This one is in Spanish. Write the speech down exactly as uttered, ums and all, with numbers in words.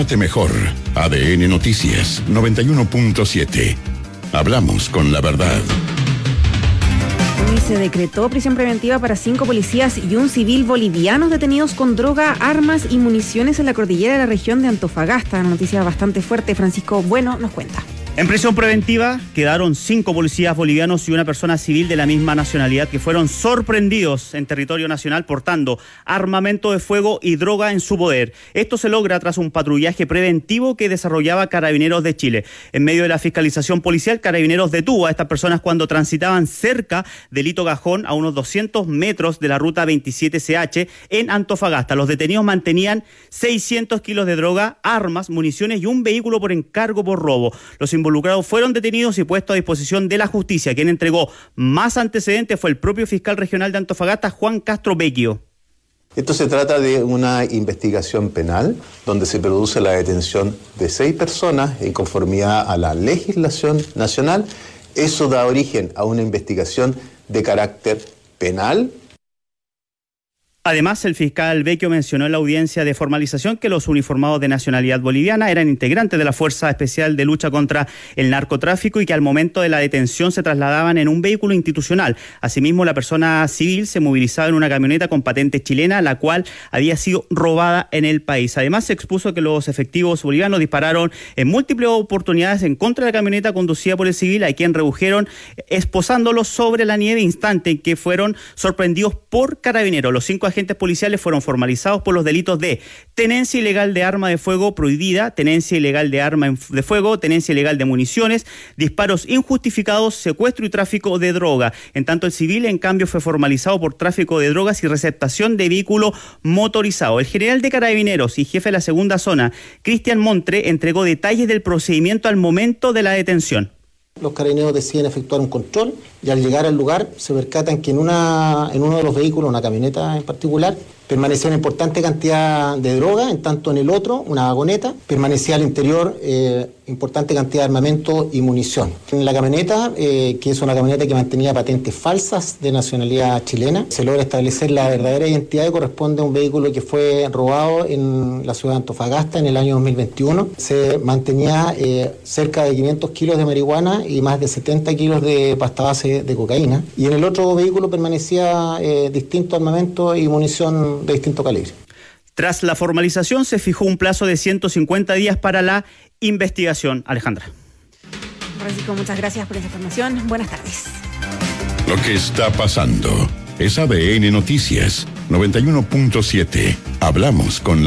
Infórmate mejor. A D N Noticias noventa y uno punto siete. Hablamos con la verdad. Hoy se decretó prisión preventiva para cinco policías y un civil bolivianos detenidos con droga, armas y municiones en la cordillera de la región de Antofagasta. Una noticia bastante fuerte. Francisco Bueno nos cuenta. En prisión preventiva quedaron cinco policías bolivianos y una persona civil de la misma nacionalidad que fueron sorprendidos en territorio nacional portando armamento de fuego y droga en su poder. Esto se logra tras un patrullaje preventivo que desarrollaba Carabineros de Chile. En medio de la fiscalización policial, Carabineros detuvo a estas personas cuando transitaban cerca del Hito Gajón, a unos doscientos metros de la ruta veintisiete C H en Antofagasta. Los detenidos mantenían seiscientos kilos de droga, armas, municiones y un vehículo por encargo por robo. Los involucrados fueron detenidos y puestos a disposición de la justicia. Quien entregó más antecedentes fue el propio fiscal regional de Antofagasta, Juan Castro Vecchio. Esto se trata de una investigación penal donde se produce la detención de seis personas en conformidad a la legislación nacional. Eso da origen a una investigación de carácter penal. Además, el fiscal Vecchio mencionó en la audiencia de formalización que los uniformados de nacionalidad boliviana eran integrantes de la Fuerza Especial de Lucha contra el Narcotráfico y que al momento de la detención se trasladaban en un vehículo institucional. Asimismo, la persona civil se movilizaba en una camioneta con patente chilena, la cual había sido robada en el país. Además, se expuso que los efectivos bolivianos dispararon en múltiples oportunidades en contra de la camioneta conducida por el civil, a quien redujeron esposándolo sobre la nieve, instante en que fueron sorprendidos por Carabineros. Los cinco agentes policiales fueron formalizados por los delitos de tenencia ilegal de arma de fuego prohibida, tenencia ilegal de arma de fuego, tenencia ilegal de municiones, disparos injustificados, secuestro y tráfico de droga. En tanto, el civil, en cambio, fue formalizado por tráfico de drogas y receptación de vehículo motorizado. El general de Carabineros y jefe de la segunda zona, Cristian Montre, entregó detalles del procedimiento al momento de la detención. Los carabineros deciden efectuar un control y al llegar al lugar se percatan que en, una, en uno de los vehículos, una camioneta en particular, permanecía una importante cantidad de droga, en tanto en el otro, una vagoneta, permanecía al interior eh, importante cantidad de armamento y munición. En la camioneta, eh, que es una camioneta que mantenía patentes falsas de nacionalidad chilena, se logra establecer la verdadera identidad que corresponde a un vehículo que fue robado en la ciudad de Antofagasta en el año dos mil veintiuno. Se mantenía eh, cerca de quinientos kilos de marihuana y más de setenta kilos de pasta base de cocaína. Y en el otro vehículo permanecía eh, distinto armamento y munición de distinto calibre. Tras la formalización se fijó un plazo de ciento cincuenta días para la investigación. Alejandra. Francisco, muchas gracias por esa información. Buenas tardes. Lo que está pasando es A D N Noticias noventa y uno punto siete. Hablamos con la